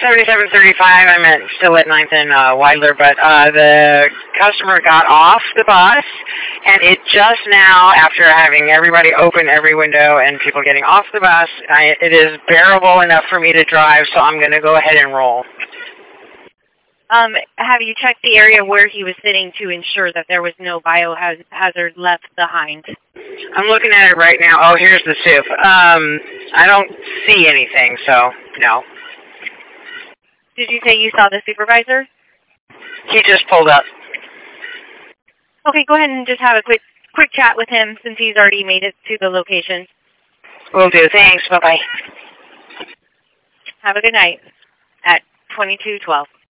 7735. I'm still at 9th and Weidler, but the customer got off the bus, and it just now, after having everybody open every window and people getting off the bus, it is bearable enough for me to drive, so I'm going to go ahead and roll. Have you checked the area where he was sitting to ensure that there was no biohazard left behind? I'm looking at it right now. Oh, here's the soup. I don't see anything, so no. Did you say you saw the supervisor? He just pulled up. Okay, go ahead and just have a quick chat with him since he's already made it to the location. Will do. Thanks. Bye-bye. Have a good night at 2212.